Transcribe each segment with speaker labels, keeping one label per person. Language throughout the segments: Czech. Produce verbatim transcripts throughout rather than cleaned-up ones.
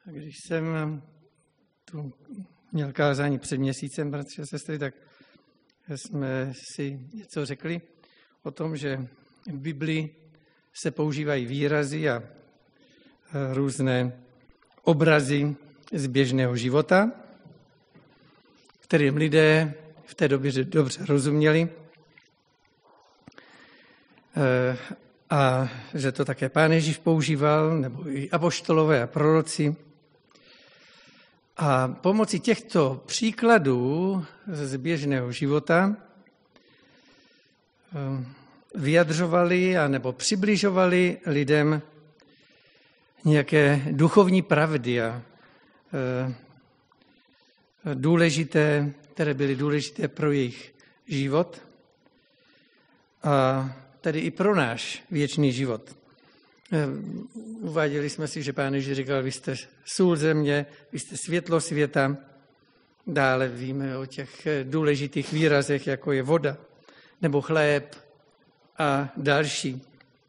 Speaker 1: Když jsem tu měl kázání před měsícem, bratři a sestry, tak jsme si něco řekli o tom, že v Biblii se používají výrazy a různé obrazy z běžného života, kterým lidé v té době dobře rozuměli, a že to také Pán Ježíš používal, nebo i apoštolové a proroci. A pomocí těchto příkladů z běžného života vyjadřovali a nebo přibližovali lidem nějaké duchovní pravdy a důležité, které byly důležité pro jejich život a tedy i pro náš věčný život. Uváděli jsme si, že Pán Ježíš říkal, vy jste sůl země, vy jste světlo světa. Dále víme o těch důležitých výrazech, jako je voda nebo chléb a další.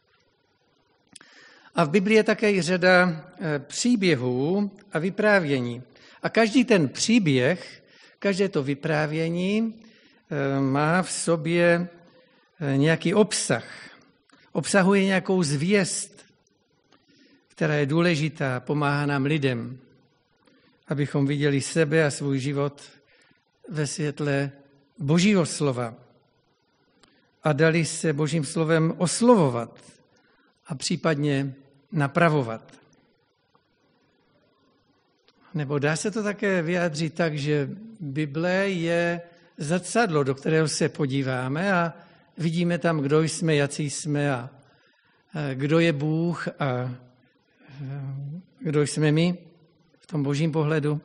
Speaker 1: A v Biblii je také i řada příběhů a vyprávění. A každý ten příběh, každé to vyprávění má v sobě nějaký obsah. Obsahuje nějakou zvěst, která je důležitá, pomáhá nám lidem, abychom viděli sebe a svůj život ve světle Božího slova a dali se Božím slovem oslovovat a případně napravovat. Nebo dá se to také vyjádřit tak, že Bible je zrcadlo, do kterého se podíváme a vidíme tam, kdo jsme, jací jsme a kdo je Bůh a kdo jsme my v tom božím pohledu.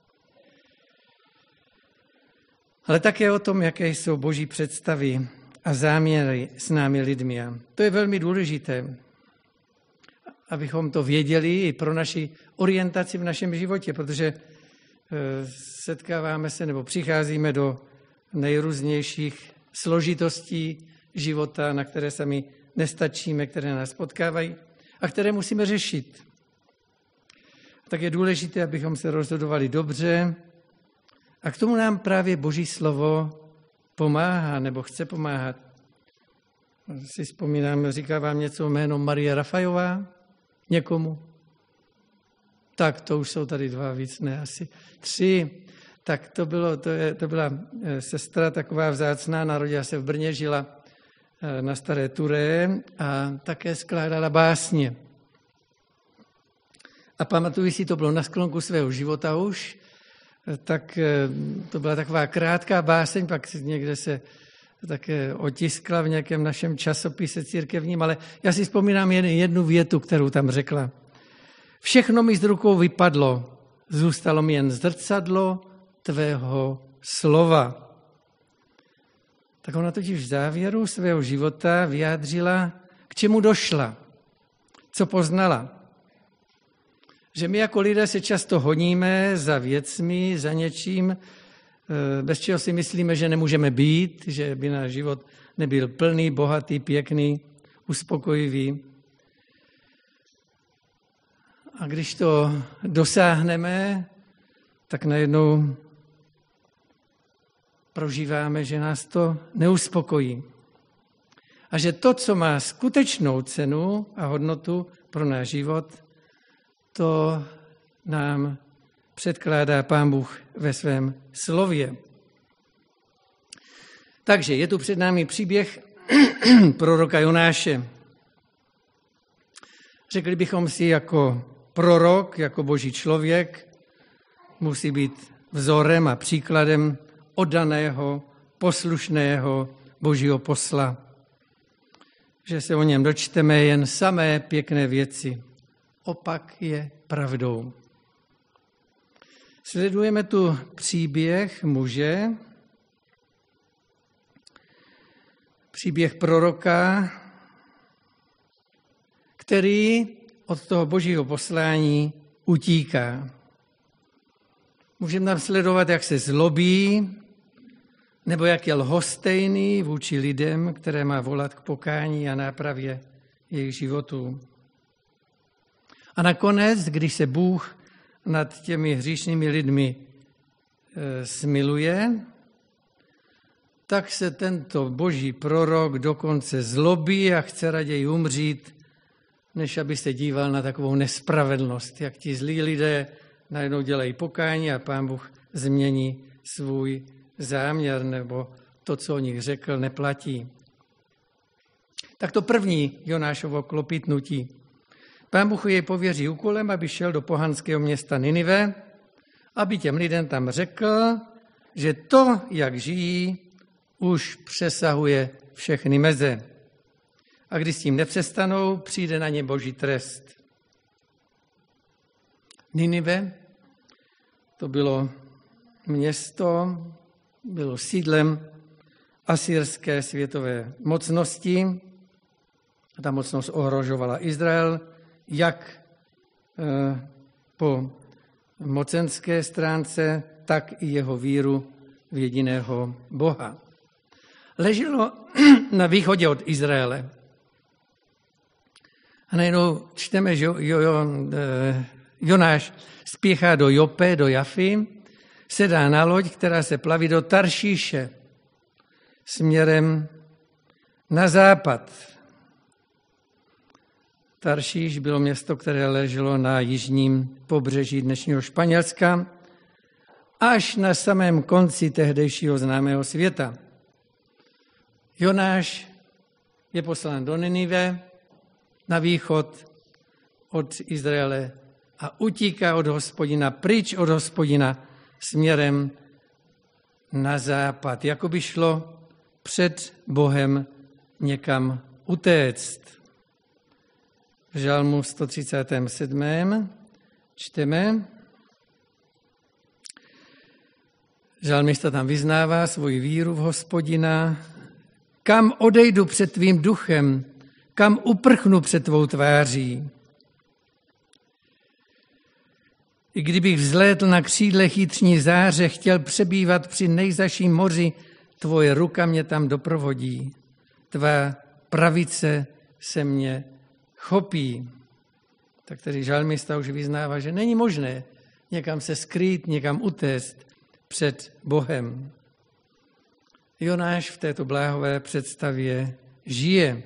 Speaker 1: Ale také o tom, jaké jsou boží představy a záměry s námi lidmi. A to je velmi důležité, abychom to věděli i pro naši orientaci v našem životě, protože setkáváme se nebo přicházíme do nejrůznějších složitostí života, na které sami nestačíme, které nás potkávají a které musíme řešit. Tak je důležité, abychom se rozhodovali dobře a k tomu nám právě Boží slovo pomáhá nebo chce pomáhat. Si vzpomínám, říká vám něco jméno Marie Rafajová? Někomu? Tak to už jsou tady dva víc, ne, asi tři. Tak to, bylo, to, je, to byla sestra taková vzácná, narodila se v Brně, žila na Staré Turé a také skládala básně. A pamatuju si, to bylo na sklonku svého života už, tak to byla taková krátká báseň, pak někde se také otiskla v nějakém našem časopise církevním, ale já si vzpomínám jen jednu větu, kterou tam řekla. Všechno mi z rukou vypadlo, zůstalo mi jen zrcadlo tvého slova. Tak ona totiž v závěru svého života vyjádřila, k čemu došla, co poznala. Že my jako lidé se často honíme za věcmi, za něčím, bez čeho si myslíme, že nemůžeme být, že by náš život nebyl plný, bohatý, pěkný, uspokojivý. A když to dosáhneme, tak najednou prožíváme, že nás to neuspokojí. A že to, co má skutečnou cenu a hodnotu pro náš život, to nám předkládá Pán Bůh ve svém slově. Takže je tu před námi příběh proroka Jonáše. Řekli bychom si, jako prorok, jako boží člověk, musí být vzorem a příkladem oddaného, poslušného božího posla. Že se o něm dočteme jen samé pěkné věci. Opak je pravdou. Sledujeme tu příběh muže, příběh proroka, který od toho božího poslání utíká. Můžeme tam sledovat, jak se zlobí, nebo jak je lhostejný vůči lidem, které má volat k pokání a nápravě jejich životů. A nakonec, když se Bůh nad těmi hříšnými lidmi e, smiluje, tak se tento boží prorok dokonce zlobí a chce raději umřít, než aby se díval na takovou nespravedlnost, jak ti zlí lidé najednou dělají pokání a Pán Bůh změní svůj záměr, nebo to, co o nich řekl, neplatí. Tak to první Jonášovo klopítnutí. Pán Bůh jej pověří úkolem, aby šel do pohanského města Ninive, aby těm lidem tam řekl, že to, jak žijí, už přesahuje všechny meze. A když s tím nepřestanou, přijde na ně boží trest. Ninive, to bylo město, bylo sídlem asyrské světové mocnosti. Ta mocnost ohrožovala Izrael, jak po mocenské stránce, tak i jeho víru v jediného Boha. Leželo na východě od Izraele. A najednou čteme, že jo, jo, Jonáš spěchá do Jope, do Jafy, sedá na loď, která se plaví do Taršíše směrem na západ. Taršíš bylo město, které leželo na jižním pobřeží dnešního Španělska, až na samém konci tehdejšího známého světa. Jonáš je poslán do Ninive na východ od Izraele a utíká od Hospodina, pryč od Hospodina směrem na západ, jako by šlo před Bohem někam utéct. V žalmu sto třicátém sedmém čteme, žalmista tam vyznává svoji víru v Hospodina, kam odejdu před tvým duchem, kam uprchnu před tvou tváří. I kdybych vzlétl na křídlech jitřní záře, chtěl přebývat při nejzaším moři, tvoje ruka mě tam doprovodí. Tvá pravice se mě chopí. Tak tedy žalmista už vyznává, že není možné někam se skrýt, někam utéct před Bohem. Jonáš v této bláhové představě žije.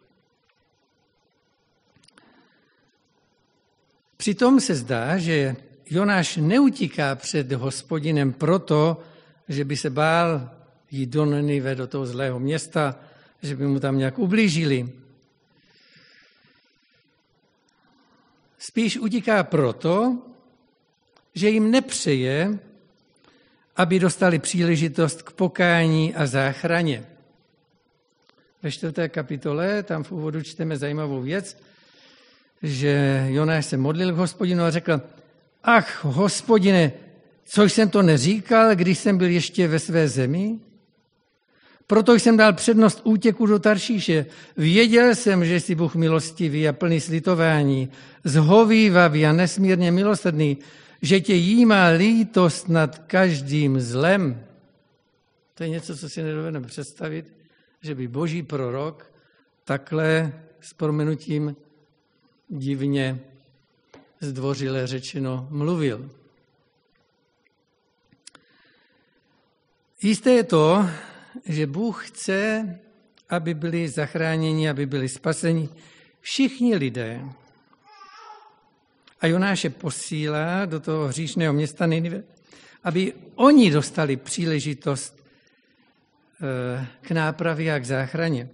Speaker 1: Přitom se zdá, že Jonáš neutíká před Hospodinem proto, že by se bál jít do Ninive, do toho zlého města, že by mu tam nějak ublížili. Spíš utíká proto, že jim nepřeje, aby dostali příležitost k pokání a záchraně. Ve čtvrté kapitole, tam v úvodu čteme zajímavou věc, že Jonáš se modlil k Hospodinu a řekl, ach, Hospodine, co jsem to neříkal, když jsem byl ještě ve své zemi? Proto jsem dal přednost útěku do Taršíše. Věděl jsem, že jsi Bůh milostivý a plný slitování, zhovívavý a nesmírně milosrdný, že tě jímá lítost nad každým zlem. To je něco, co si nedovedeme představit, že by boží prorok takhle s prominutím divně zdvořile řečeno mluvil. Jisté je to, že Bůh chce, aby byli zachráněni, aby byli spaseni všichni lidé. A Jonáše posílá do toho hříšného města Ninive, aby oni dostali příležitost k nápravě a k záchraně.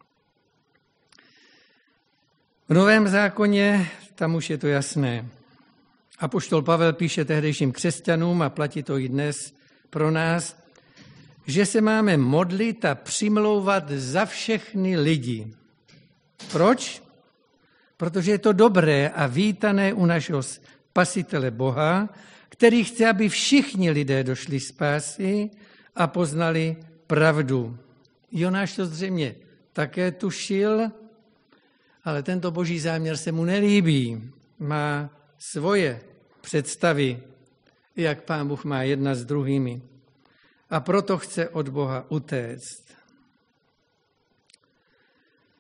Speaker 1: V Novém zákoně tam už je to jasné. Apoštol Pavel píše tehdejším křesťanům a platí to i dnes pro nás, že se máme modlit a přimlouvat za všechny lidi. Proč? Protože je to dobré a vítané u našeho Spasitele Boha, který chce, aby všichni lidé došli spásy a poznali pravdu. Jonáš to zřejmě také tušil, ale tento boží záměr se mu nelíbí. Má svoje představy, jak Pán Bůh má jedna s druhými. A proto chce od Boha utéct.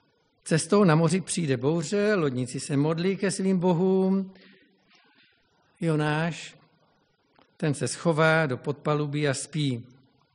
Speaker 1: Cestou na moři přijde bouře, lodníci se modlí ke svým bohům. Jonáš, ten se schová do podpalubí a spí.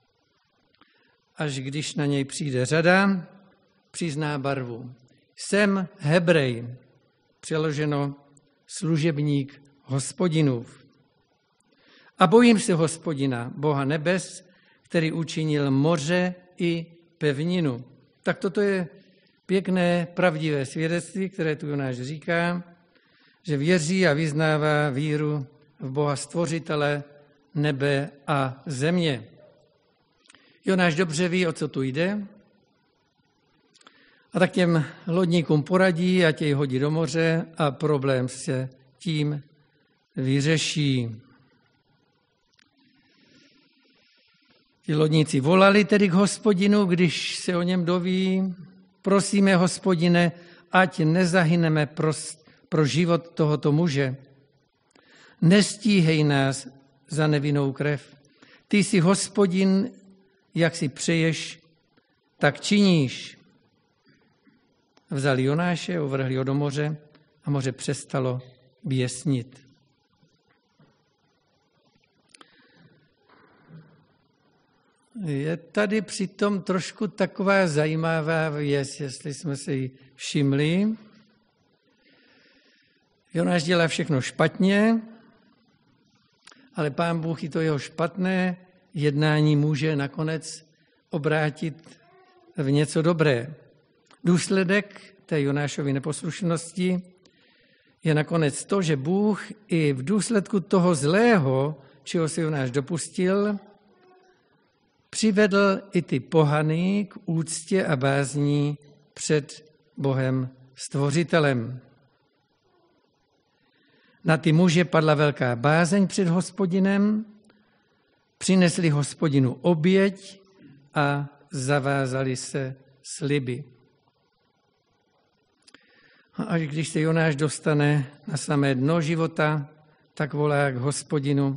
Speaker 1: Až když na něj přijde řada, přizná barvu. Jsem Hebrej, přeloženo služebník Hospodinův. A bojím se Hospodina, Boha nebes, který učinil moře i pevninu. Tak toto je pěkné, pravdivé svědectví, které tu Jonáš říká, že věří a vyznává víru v Boha stvořitele nebe a země. Jonáš dobře ví, o co tu jde, a tak těm lodníkům poradí, ať jej hodí do moře a problém se tím vyřeší. Ti lodníci volali tedy k Hospodinu, když se o něm doví. Prosíme, Hospodine, ať nezahyneme pro, pro život tohoto muže. Nestíhej nás za nevinnou krev. Ty jsi Hospodin, jak si přeješ, tak činíš. Vzali Jonáše, uvrhli ho do moře a moře přestalo běsnit. Je tady přitom trošku taková zajímavá věc, jestli jsme si ji všimli. Jonáš dělá všechno špatně, ale Pán Bůh i to jeho špatné jednání může nakonec obrátit v něco dobré. Důsledek té Jonášovy neposlušnosti je nakonec to, že Bůh i v důsledku toho zlého, čeho se Jonáš dopustil, přivedl i ty pohany k úctě a bázní před Bohem Stvořitelem. Na ty muže padla velká bázeň před Hospodinem, přinesli Hospodinu oběť a zavázali se sliby. A až když se Jonáš dostane na samé dno života, tak volá k Hospodinu.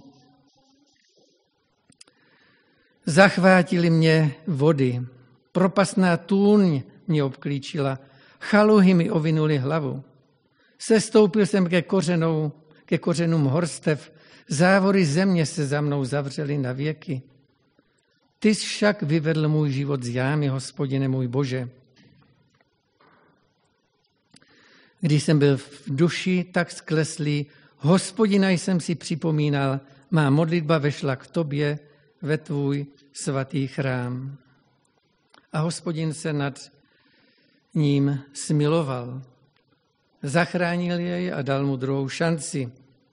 Speaker 1: Zachvátily mě vody, propastná tůň mě obklíčila, chaluhy mi ovinuly hlavu. Sestoupil jsem ke, kořenou, ke kořenům horstev, závory země se za mnou zavřely na věky. Ty však vyvedl můj život z jámy, Hospodine můj Bože. Když jsem byl v duši tak skleslý, Hospodina jsem si připomínal, má modlitba vešla k tobě ve tvůj svatý chrám. A Hospodin se nad ním smiloval. Zachránil jej a dal mu druhou šanci.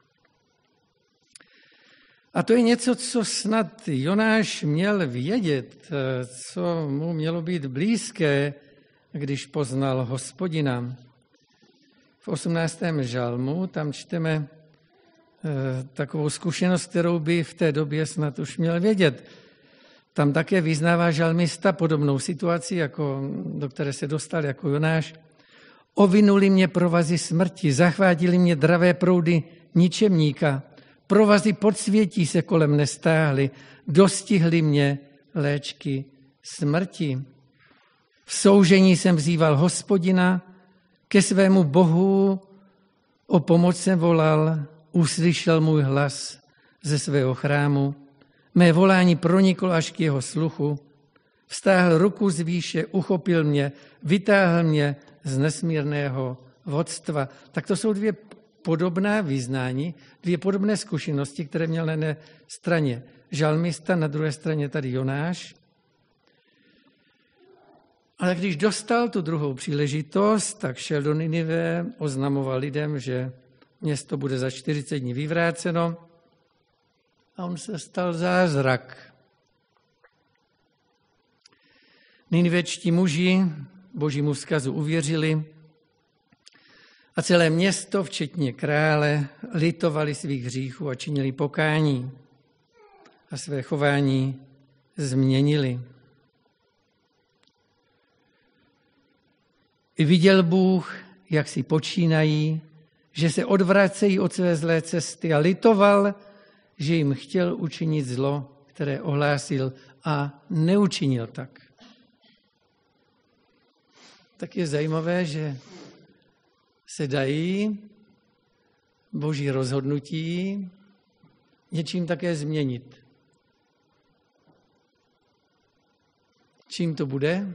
Speaker 1: A to je něco, co snad Jonáš měl vědět, co mu mělo být blízké, když poznal Hospodina. V osmnáctém žalmu tam čteme takovou zkušenost, kterou by v té době snad už měl vědět. Tam také vyznává žalmista podobnou situaci, jako, do které se dostal jako Jonáš. Ovinuli mě provazy smrti, zachvátili mě dravé proudy ničemníka, provazy podsvětí se kolem nestáhly, dostihly mě léčky smrti. V soužení jsem vzýval Hospodina, ke svému Bohu o pomoc jsem volal, uslyšel můj hlas ze svého chrámu. Mé volání proniklo až k jeho sluchu. Vztáhl ruku z výše, uchopil mě, vytáhl mě z nesmírného vodstva. Tak to jsou dvě podobná vyznání, dvě podobné zkušenosti, které měl na jedné straně žalmista, na druhé straně tady Jonáš. Ale když dostal tu druhou příležitost, tak šel do Ninive, oznamoval lidem, že město bude za čtyřicet dní vyvráceno a on se stal zázrak. Ninivečtí muži božímu vzkazu uvěřili a celé město, včetně krále, litovali svých hříchů a činili pokání a své chování změnili. I viděl Bůh, jak si počínají, že se odvracejí od své zlé cesty a litoval, že jim chtěl učinit zlo, které ohlásil a neučinil tak. Tak je zajímavé, že se dají Boží rozhodnutí něčím také změnit. Čím to bude?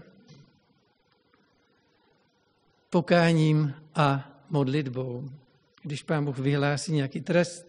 Speaker 1: Pokáním a modlitbou. Když Pán Bůh vyhlásí nějaký trest,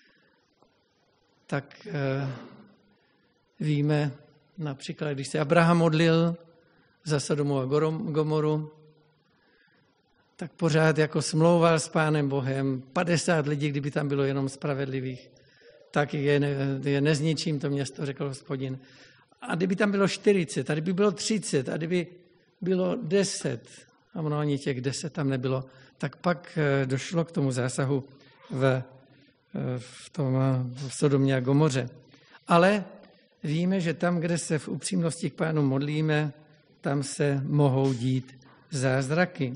Speaker 1: tak eh, víme například, když se Abraham modlil za Sodomu a Gomoru, tak pořád jako smlouval s Pánem Bohem. padesát lidí, kdyby tam bylo jenom spravedlivých, tak je, je nezničím to město, řekl Hospodin. A kdyby tam bylo čtyřicet, a kdyby bylo třicet, a kdyby bylo deset, a ono ani těch deset tam nebylo, tak pak došlo k tomu zásahu v, v, tom, v Sodomě a Gomoře. Ale víme, že tam, kde se v upřímnosti k Pánu modlíme, tam se mohou dít zázraky.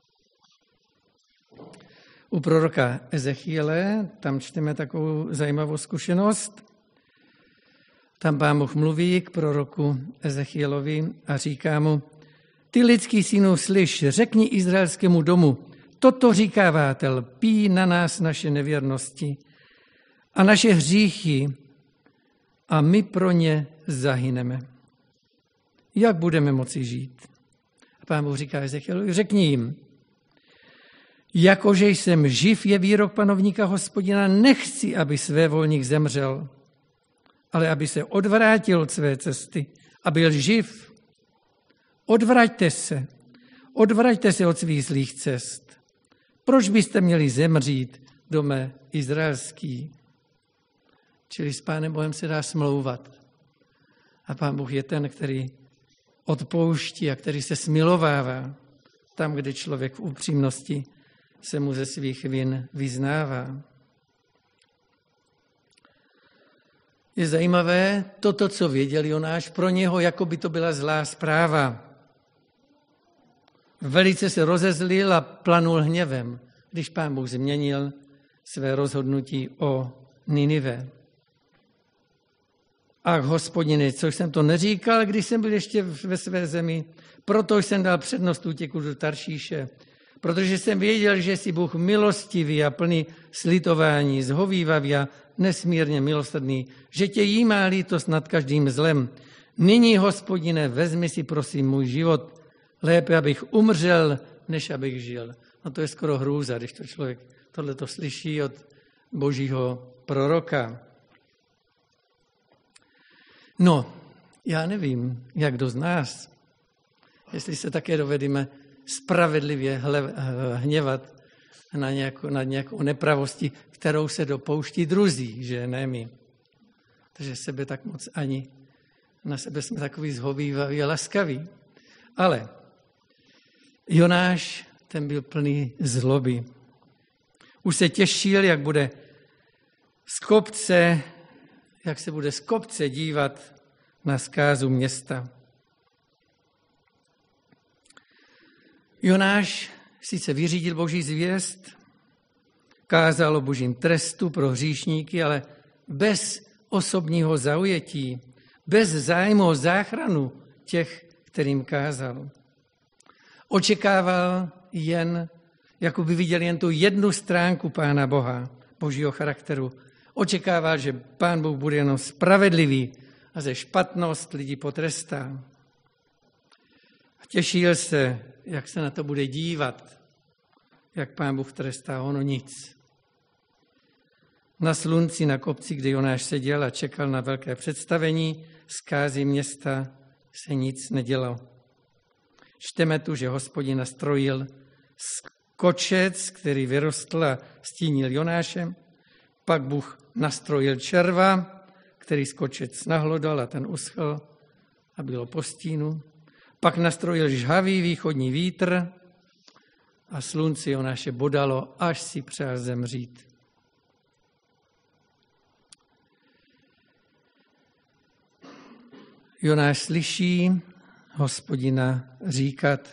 Speaker 1: U proroka Ezechiele, tam čteme takovou zajímavou zkušenost. Tam Pán Bůh mluví k proroku Ezechielovi a říká mu: Ty lidský synu, slyš, řekni izraelskému domu, toto říká vátel, pí na nás naše nevěrnosti a naše hříchy a my pro ně zahyneme. Jak budeme moci žít? A Pán Bůh říká Ezechielovi, řekni jim, jakože jsem živ, je výrok panovníka Hospodina, nechci, aby svévolník zemřel, ale aby se odvrátil od své cesty a byl živ. Odvraťte se, odvraťte se od svých zlých cest. Proč byste měli zemřít, dome izraelský? Čili s Pánem Bohem se dá smlouvat. A Pán Bůh je ten, který odpouští a který se smilovává tam, kde člověk v upřímnosti se mu ze svých vin vyznává. Je zajímavé, toto, co věděl Jonáš, pro něho jako by to byla zlá zpráva. Velice se rozezlil a planul hněvem, když Pán Bůh změnil své rozhodnutí o Ninive. Ach, Hospodine, což jsem to neříkal, když jsem byl ještě ve své zemi, proto jsem dal přednost útěku do Taršíše, protože jsem věděl, že jsi Bůh milostivý a plný slitování, zhovívavý a nesmírně milosrdný, že tě jímá lítost nad každým zlem. Nyní, Hospodine, vezmi si prosím můj život, lépe abych umřel, než abych žil. No to je skoro hrůza, když to člověk tohleto slyší od božího proroka. No, já nevím, jak kdo z nás, jestli se také dovedeme spravedlivě hněvat na nějakou, na nějakou nepravosti, kterou se dopouští druzí, že ne my. Takže sebe tak moc ani, na sebe jsme takový zhovývaví a laskaví. Ale Jonáš, ten byl plný zloby. Už se těšil, jak bude z kopce, jak se bude z kopce dívat na zkázu města. Jonáš sice vyřídil boží zvěst, kázal o božím trestu pro hříšníky, ale bez osobního zaujetí, bez zájmu o záchranu těch, kterým kázal. Očekával jen, jako by viděl jen tu jednu stránku Pána Boha, božího charakteru. Očekával, že Pán Bůh bude jenom spravedlivý a ze špatnost lidí potrestá. Těšil se, jak se na to bude dívat, jak Pán Bůh trestá, ono nic. Na slunci, na kopci, kde Jonáš seděl a čekal na velké představení zkázy města, se nic nedělo. Čteme tu, že Hospodin nastrojil skočec, který vyrostl a stínil Jonáše. Pak Bůh nastrojil červa, který skočec nahlodal a ten uschl a bylo po stínu. Pak nastrojil žhavý východní vítr a slunce Jonáše bodalo, až si přál zemřít. Jonáš slyší Hospodina říkat: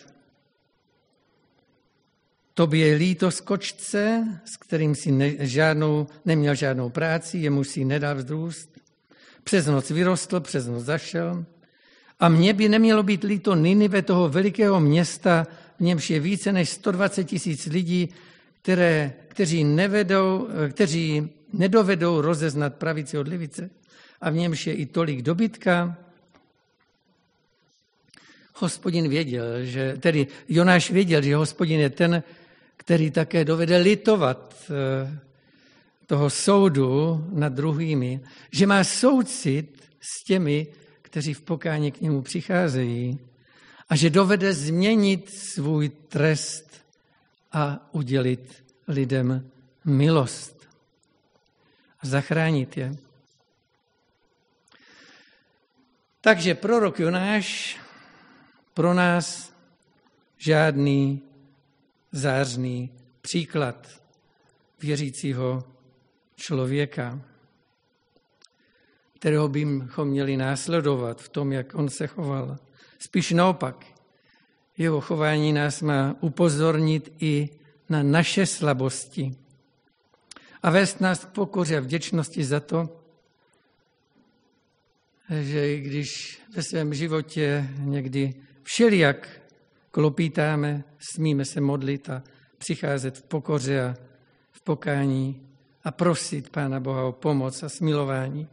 Speaker 1: Tobě je líto skočce, s kterým si ne, žádnou, neměl žádnou práci, jemu si nedal vzrůst. Přes noc vyrostl, přes noc zašel. A mně by nemělo být líto Ninive, toho velikého města, v němž je více než sto dvacet tisíc lidí, které, kteří, nevedou, kteří nedovedou rozeznat pravici od levice a v němž je i tolik dobytka. Hospodin věděl, že, tedy Jonáš věděl, že Hospodin je ten, který také dovede litovat toho soudu nad druhými, že má soucit s těmi, kteří v pokání k němu přicházejí a že dovede změnit svůj trest a udělit lidem milost a zachránit je. Takže prorok Jonáš pro nás žádný zářný příklad věřícího člověka, kterého bychom měli následovat v tom, jak on se choval. Spíš naopak, jeho chování nás má upozornit i na naše slabosti a vést nás k pokoře a vděčnosti za to, že i když ve svém životě někdy všelijak klopítáme, smíme se modlit a přicházet v pokoře a v pokání a prosit Pána Boha o pomoc a smilování.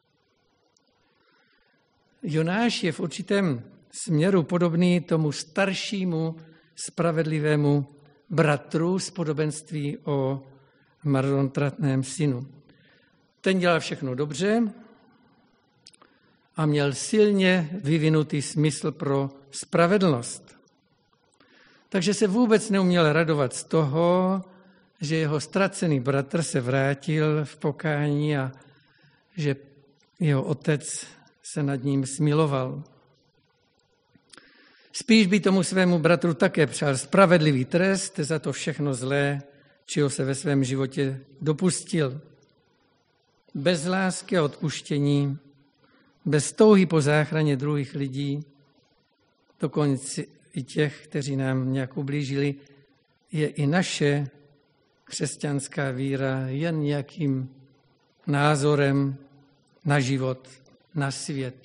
Speaker 1: Jonáš je v určitém směru podobný tomu staršímu spravedlivému bratru z podobenství o marnotratném synu. Ten dělal všechno dobře a měl silně vyvinutý smysl pro spravedlnost. Takže se vůbec neuměl radovat z toho, že jeho ztracený bratr se vrátil v pokání a že jeho otec se nad ním smiloval. Spíš by tomu svému bratru také přál spravedlivý trest za to všechno zlé, čeho se ve svém životě dopustil. Bez lásky a odpuštění, bez touhy po záchraně druhých lidí, dokonce i těch, kteří nám nějak ublížili, je i naše křesťanská víra jen nějakým názorem na život, na svět.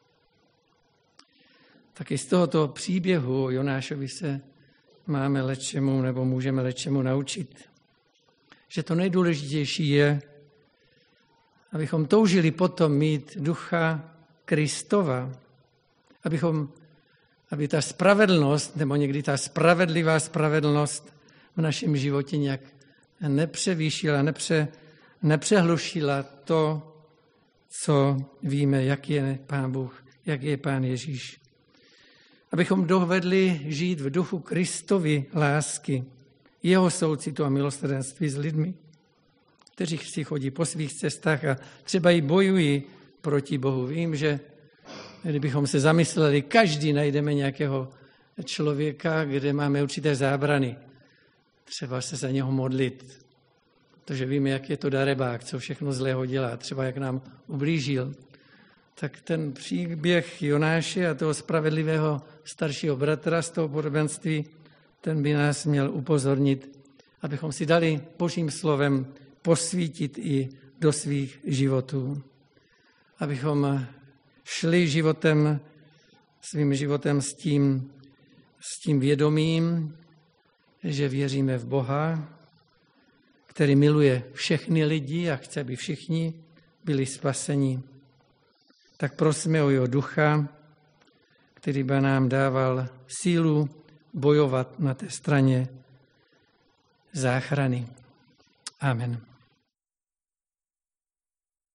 Speaker 1: Taky z tohoto příběhu o Jonášovi se máme lečemu nebo můžeme lečemu naučit. Že to nejdůležitější je, abychom toužili potom mít ducha Kristova, abychom, aby ta spravedlnost, nebo někdy ta spravedlivá spravedlnost v našem životě nějak nepřevýšila, nepře, nepřehlušila to, co víme, jak je Pán Bůh, jak je Pán Ježíš. Abychom dovedli žít v duchu Kristovy lásky, jeho soucitu a milosrdenství s lidmi, kteří si chodí po svých cestách a třeba i bojují proti Bohu. Vím, že kdybychom se zamysleli, každý najdeme nějakého člověka, kde máme určité zábrany. Třeba se za něho modlit, protože víme, jak je to darebák, co všechno zlého dělá, třeba jak nám ublížil. Tak ten příběh Jonáše a toho spravedlivého staršího bratra z toho podobenství, ten by nás měl upozornit, abychom si dali Božím slovem posvítit i do svých životů. Abychom šli životem, svým životem s tím, s tím vědomím, že věříme v Boha, který miluje všechny lidi a chce, aby všichni byli spaseni. Tak prosíme o jeho ducha, který by nám dával sílu bojovat na té straně záchrany. Amen.